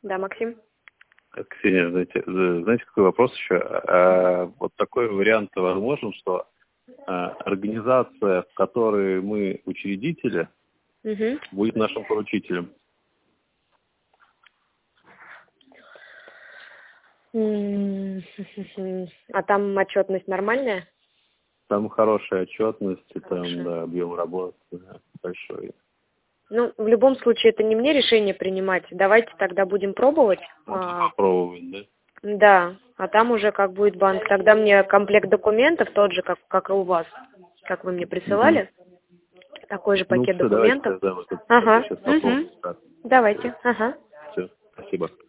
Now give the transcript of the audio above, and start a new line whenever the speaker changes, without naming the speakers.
Да, Максим.
Ксения, знаете, какой вопрос еще? Вот такой вариант возможен, что организация, в которой мы учредители, будет нашим поручителем.
А там отчетность нормальная?
Там хорошая отчетность, там да, объем работы большой.
Ну, в любом случае, это не мне решение принимать. Давайте тогда будем пробовать.
Попробовать, да?
Да, а там уже как будет банк. Тогда мне комплект документов тот же, как и у вас, как вы мне присылали. Такой же пакет документов.
Давайте,
Ага.
сейчас попробуем.
Давайте. Ага.
Все, спасибо.